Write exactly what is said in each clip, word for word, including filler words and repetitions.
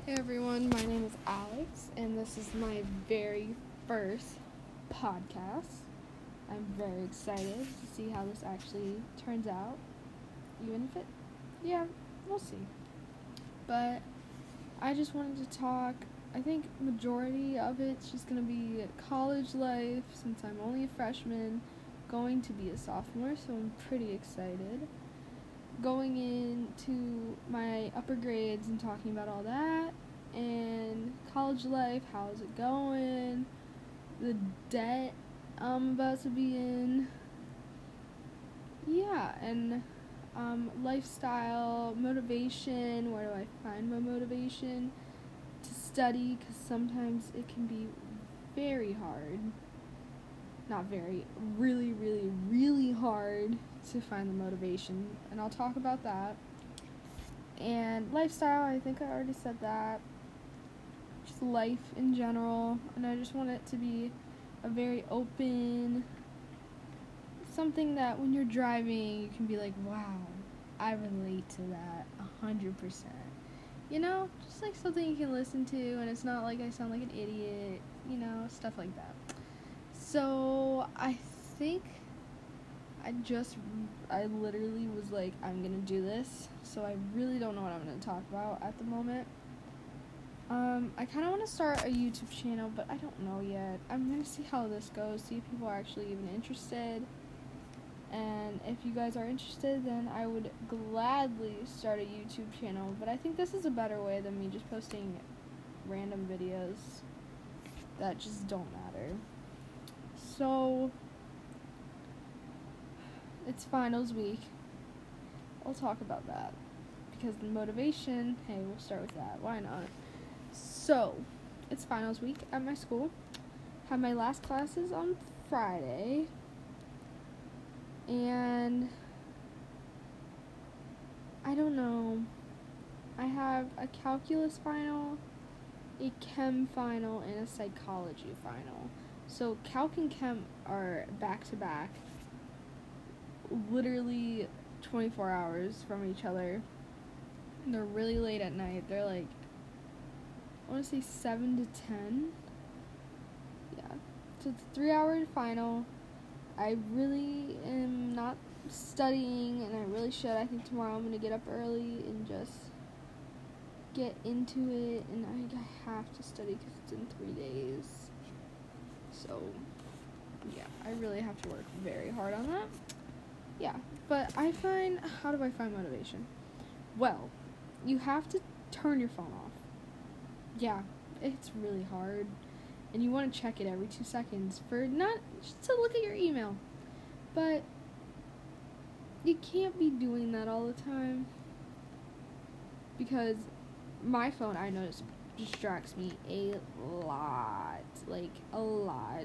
Hey everyone, my name is Alex, and this is my very first podcast. I'm very excited to see how this actually turns out, even if it, yeah, we'll see. But I just wanted to talk, I think majority of it's just going to be college life, since I'm only a freshman, going to be a sophomore, so I'm pretty excited. Going into my upper grades and talking about all that, and college life, how's it going, the debt I'm about to be in, yeah, and um, lifestyle, motivation, where do I find my motivation to study, because sometimes it can be very hard, not very, really, really, really hard to find the motivation, and I'll talk about that. And lifestyle, I think I already said that. Just life in general, and I just want it to be a very open, something that when you're driving, you can be like, wow, I relate to that a hundred percent. You know, just like something you can listen to, and it's not like I sound like an idiot, you know, stuff like that. So, I think I just, I literally was like, I'm gonna do this, so I really don't know what I'm gonna talk about at the moment. Um, I kind of want to start a YouTube channel, but I don't know yet. I'm gonna see how this goes, see if people are actually even interested, and if you guys are interested, then I would gladly start a YouTube channel, but I think this is a better way than me just posting random videos that just don't matter. So, it's finals week. I'll talk about that. Because the motivation, hey, we'll start with that. Why not? So, it's finals week at my school. Had my last classes on Friday. And I don't know. I have a calculus final, a chem final, and a psychology final. So, calc and chem are back to back. Literally twenty-four hours from each other. And they're really late at night. They're like, I want to say seven to ten. Yeah. So it's a three hour final. I really am not studying, and I really should. I think tomorrow I'm going to get up early and just get into it. And I, I have to study because it's in three days. So, yeah, I really have to work very hard on that. Yeah, but I find, how do I find motivation? Well, you have to turn your phone off. Yeah, it's really hard, and you want to check it every two seconds for not just to look at your email, but you can't be doing that all the time, because my phone, I notice, distracts me a lot, like a lot,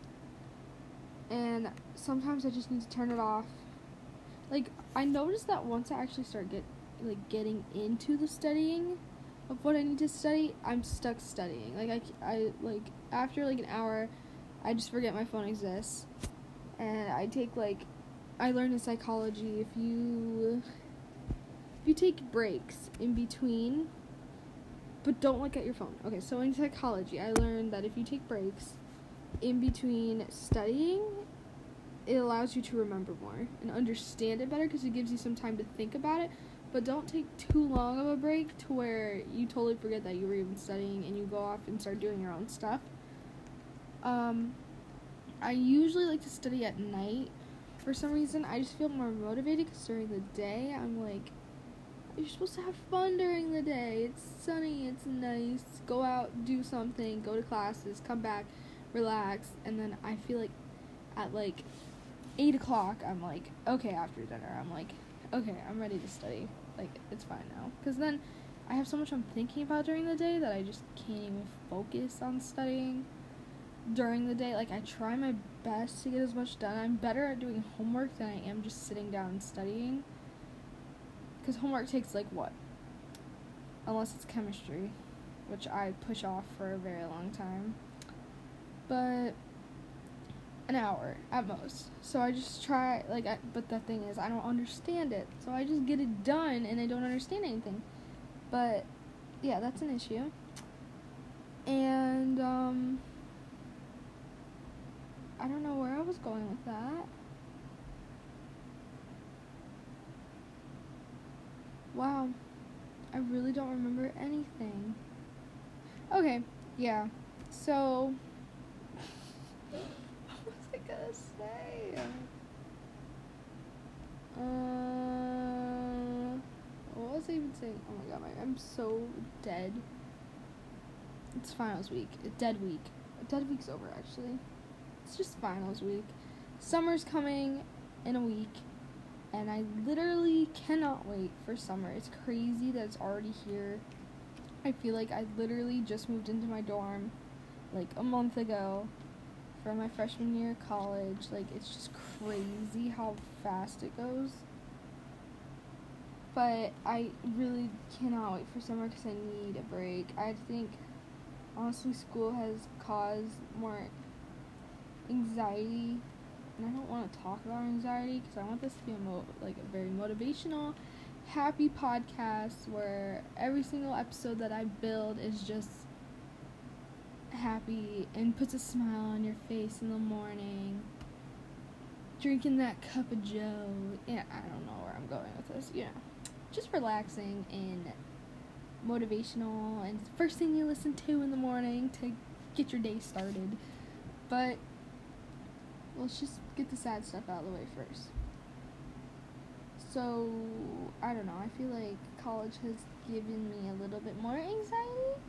and sometimes I just need to turn it off. Like, I noticed that once I actually start get like getting into the studying of what I need to study, I'm stuck studying. Like, I, I like, after, like, an hour, I just forget my phone exists. And I take, like, I learned in psychology, if you, if you take breaks in between, but don't look at your phone. Okay, so in psychology, I learned that if you take breaks in between studying, it allows you to remember more and understand it better, because it gives you some time to think about it. But don't take too long of a break to where you totally forget that you were even studying and you go off and start doing your own stuff. Um, I usually like to study at night. For some reason, I just feel more motivated, because during the day, I'm like, you're supposed to have fun during the day. It's sunny, it's nice. Go out, do something, go to classes, come back, relax. And then I feel like at like eight o'clock, I'm like, okay, after dinner, I'm like, okay, I'm ready to study. Like, it's fine now. Because then I have so much I'm thinking about during the day that I just can't even focus on studying during the day. Like, I try my best to get as much done. I'm better at doing homework than I am just sitting down and studying. Because homework takes, like, what? Unless it's chemistry, which I push off for a very long time. But an hour at most. So I just try, like, I, but the thing is, I don't understand it. So I just get it done, and I don't understand anything. But yeah, that's an issue. And, um, I don't know where I was going with that. Wow, I really don't remember anything. Okay, yeah, so, what was I gonna say? Uh, what was I even saying? Oh my god, my, I'm so dead. It's finals week. A dead week. A dead week's over, actually. It's just finals week. Summer's coming in a week, and I literally cannot wait for summer. It's crazy that it's already here. I feel like I literally just moved into my dorm, like, a month ago for my freshman year of college. Like, it's just crazy how fast it goes. But I really cannot wait for summer because I need a break. I think, honestly, school has caused more anxiety, and I don't want to talk about anxiety because I want this to be a mo- like a very motivational, happy podcast where every single episode that I build is just happy and puts a smile on your face in the morning, drinking that cup of joe. Yeah, I don't know where I'm going with this. You know, just relaxing and motivational, and it's the first thing you listen to in the morning to get your day started. But let's just get the sad stuff out of the way first. So, I don't know, I feel like college has given me a little bit more anxiety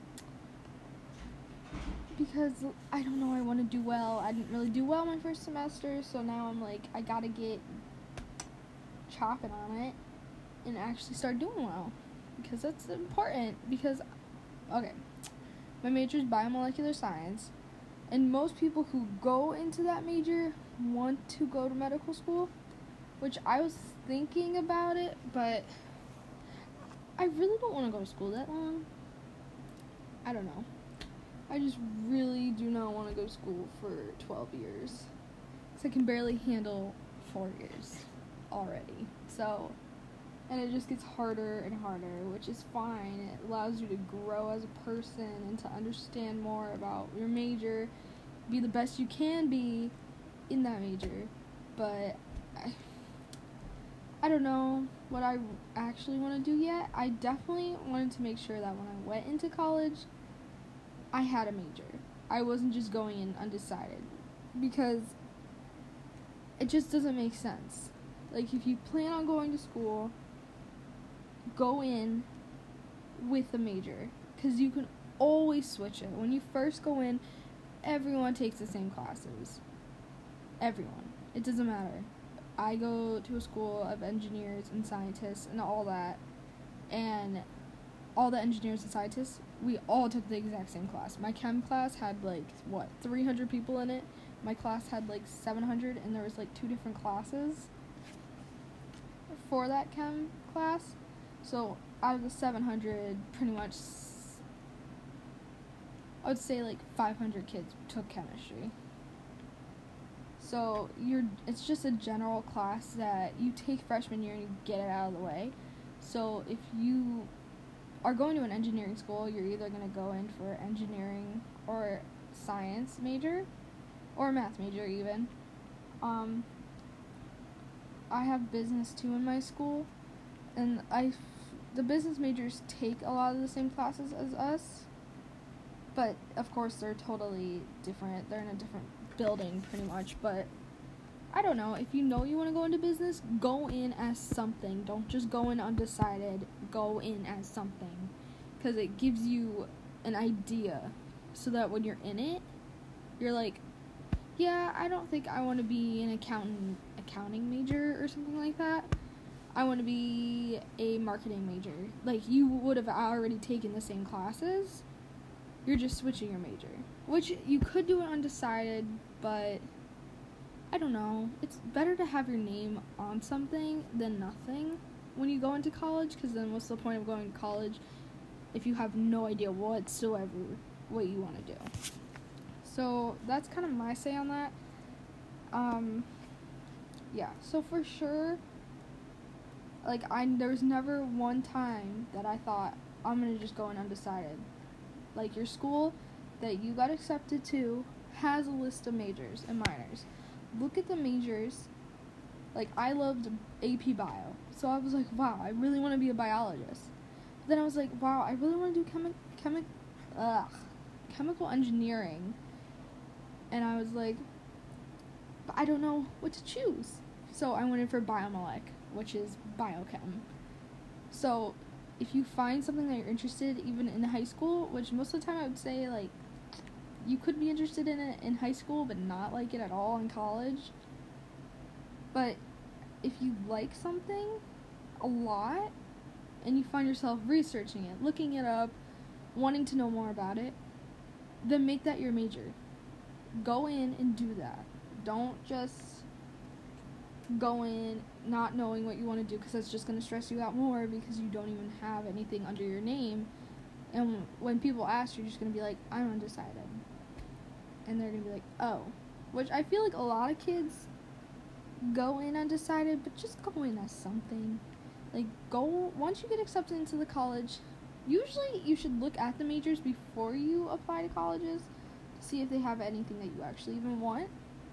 because, I don't know, I want to do well. I didn't really do well my first semester, so now I'm like, I gotta get chopping on it and actually start doing well, because that's important. Because, okay, my major is biomolecular science, and most people who go into that major want to go to medical school, which I was thinking about it, but I really don't want to go to school that long. I don't know. I just really do not want to go to school for twelve years, because I can barely handle four years already. So, and it just gets harder and harder, which is fine. It allows you to grow as a person and to understand more about your major, be the best you can be in that major. But I, I don't know what I actually want to do yet. I definitely wanted to make sure that when I went into college, I had a major. I wasn't just going in undecided, because it just doesn't make sense. Like, if you plan on going to school, go in with a major, because you can always switch it. When you first go in, everyone takes the same classes. Everyone. It doesn't matter. I go to a school of engineers and scientists and all that, and all the engineers and scientists, we all took the exact same class. My chem class had, like, what, three hundred people in it? My class had, like, seven hundred, and there was, like, two different classes for that chem class. So, out of the seven hundred, pretty much, I would say, like, five hundred kids took chemistry. So, you're, it's just a general class that you take freshman year and you get it out of the way. So, if you are going to an engineering school, you're either going to go in for engineering or science major, or math major even. Um, I have business too in my school, and I, the business majors take a lot of the same classes as us, but of course they're totally different. They're in a different building pretty much, but I don't know. If you know you want to go into business, go in as something. Don't just go in undecided. Go in as something, because it gives you an idea, so that when you're in it, you're like, yeah, I don't think I want to be an accountant, accounting major or something like that. I want to be a marketing major. Like, you would have already taken the same classes. You're just switching your major, which you could do it undecided, but I don't know. It's better to have your name on something than nothing when you go into college, because then what's the point of going to college if you have no idea whatsoever what you want to do? So that's kind of my say on that. Um, yeah, so for sure, like, I there was never one time that I thought I'm going to just go in undecided. Like, your school that you got accepted to has a list of majors and minors. Look at the majors. Like, I loved A P Bio. So I was like, wow, I really want to be a biologist. But then I was like, wow, I really want to do chemi- chemi- ugh, chemical engineering. And I was like, but I don't know what to choose. So I went in for biomolec, which is biochem. So if you find something that you're interested in, even in high school, which most of the time I would say, like, you could be interested in it in high school, but not like it at all in college. But if you like something a lot, and you find yourself researching it, looking it up, wanting to know more about it, then make that your major. Go in and do that. Don't just go in not knowing what you want to do, because that's just going to stress you out more because you don't even have anything under your name. And when people ask, you're just going to be like, I'm undecided. And they're going to be like, oh. Which I feel like a lot of kids go in undecided, but just go in as something. Like, go, once you get accepted into the college, usually you should look at the majors before you apply to colleges to see if they have anything that you actually even want.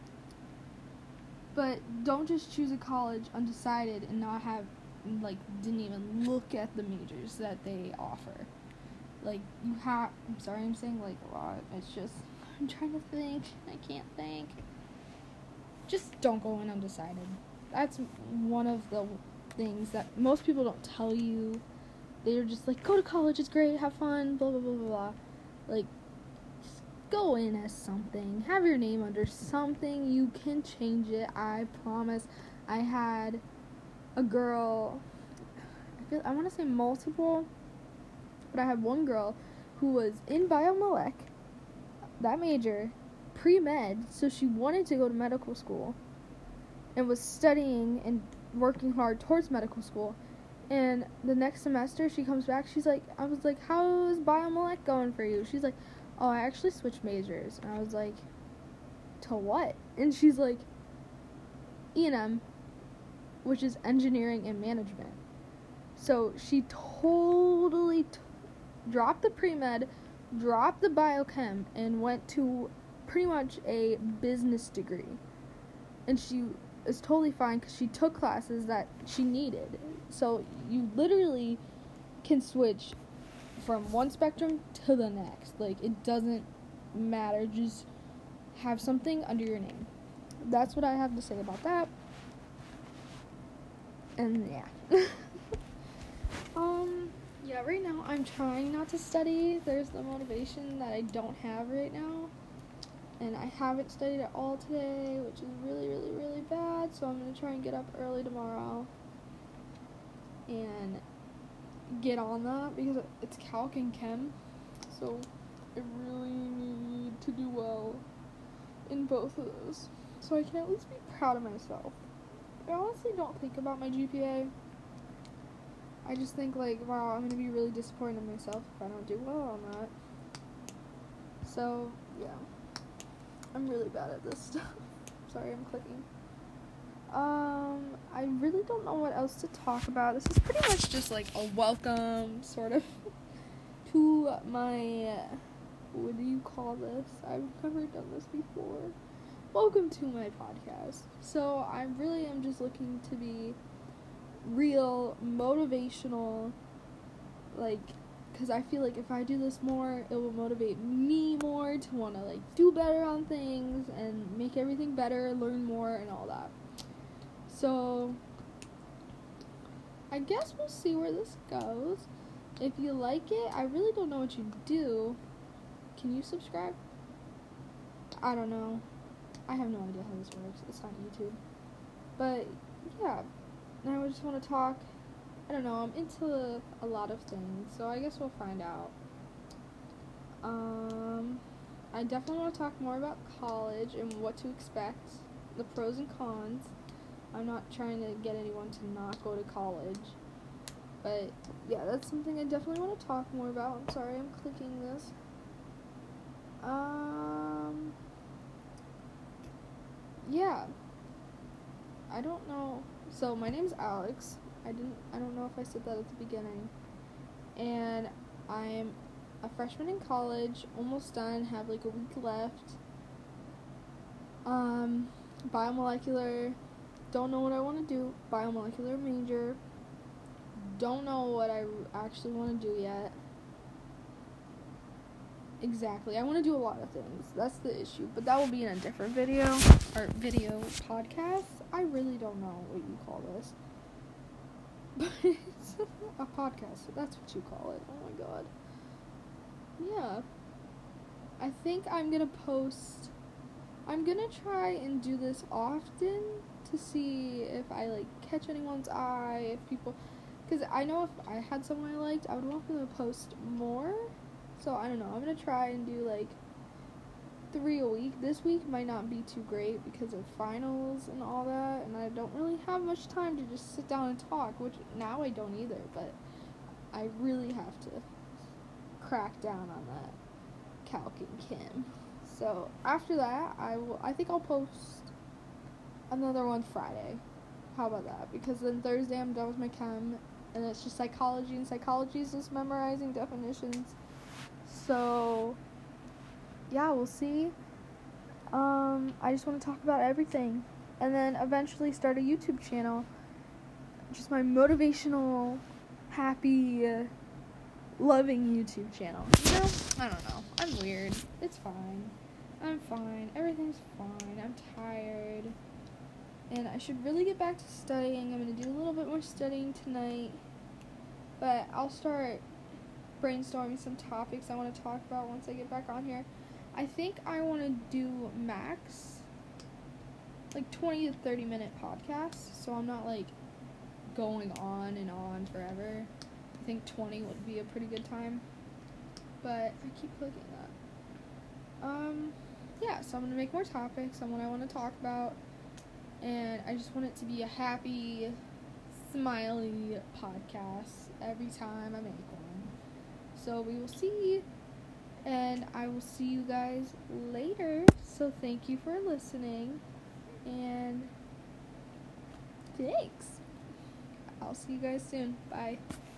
But don't just choose a college undecided and not have, like, didn't even look at the majors that they offer. Like, you have, I'm sorry I'm saying, like, a lot. It's just, I'm trying to think. I can't think. Just don't go in undecided. That's one of the things that most people don't tell you. They're just like, go to college, it's great, have fun, blah, blah, blah, blah, blah. Like, just go in as something. Have your name under something. You can change it, I promise. I had a girl, I feel I want to say multiple, but I had one girl who was in biomolec, that major, pre-med, so she wanted to go to medical school and was studying and working hard towards medical school. And the next semester she comes back, she's like, I was like, how's biomolec going for you? She's like, oh, I actually switched majors. And I was like, to what? And she's like, E and M, which is engineering and management. So she totally t- dropped the pre-med, dropped the biochem, and went to pretty much a business degree. And she is totally fine because she took classes that she needed. So you literally can switch from one spectrum to the next. Like, it doesn't matter. Just have something under your name. That's what I have to say about that. And yeah. um, yeah, right now I'm trying not to study. There's the motivation that I don't have right now. And I haven't studied at all today, which is really, really, really bad. So I'm going to try and get up early tomorrow and get on that because it's calc and chem. So I really need to do well in both of those, so I can at least be proud of myself. I honestly don't think about my G P A. I just think, like, wow, I'm going to be really disappointed in myself if I don't do well on that. So, yeah. I'm really bad at this stuff. Sorry, I'm clicking. Um, I really don't know what else to talk about. This is pretty much just like a welcome, sort of, to my, what do you call this? I've never done this before. Welcome to my podcast. So, I really am just looking to be real, motivational, like, because I feel like if I do this more, it will motivate me more to want to, like, do better on things and make everything better, learn more, and all that. So, I guess we'll see where this goes. If you like it, I really don't know what you do. Can you subscribe? I don't know. I have no idea how this works. It's not YouTube. But, yeah. I just want to talk. I don't know, I'm into a lot of things, so I guess we'll find out. Um, I definitely want to talk more about college and what to expect, the pros and cons. I'm not trying to get anyone to not go to college, but yeah, that's something I definitely want to talk more about. I'm sorry, I'm clicking this. Um, yeah, I don't know. So my name's Alex. I didn't, I don't know if I said that at the beginning, and I'm a freshman in college, almost done, have like a week left. Um, biomolecular, don't know what I want to do, biomolecular major, don't know what I actually want to do yet. Exactly, I want to do a lot of things, that's the issue, but that will be in a different video, or video podcast, I really don't know what you call this, but it's a podcast, that's what you call it, oh my god. Yeah, I think I'm gonna post, I'm gonna try and do this often to see if I, like, catch anyone's eye, if people, because I know if I had someone I liked, I would want them to post more, so I don't know, I'm gonna try and do, like, three a week. This week might not be too great because of finals and all that, and I don't really have much time to just sit down and talk, which now I don't either, but I really have to crack down on that Calc and Chem. So after that, I will. I think I'll post another one Friday. How about that? Because then Thursday I'm done with my chem, and it's just psychology, and psychology is just memorizing definitions. So yeah, we'll see. Um, I just want to talk about everything, and then eventually start a YouTube channel. Just my motivational, happy, uh, loving YouTube channel. You know? I don't know. I'm weird. It's fine. I'm fine. Everything's fine. I'm tired. And I should really get back to studying. I'm going to do a little bit more studying tonight. But I'll start brainstorming some topics I want to talk about once I get back on here. I think I want to do max, like, twenty to thirty minute podcasts. So I'm not, like, going on and on forever. I think twenty would be a pretty good time, but I keep clicking that. Um, yeah, so I'm going to make more topics on what I want to talk about, and I just want it to be a happy, smiley podcast every time I make one. So we will see, and I will see you guys later. So thank you for listening, and thanks. I'll see you guys soon. Bye.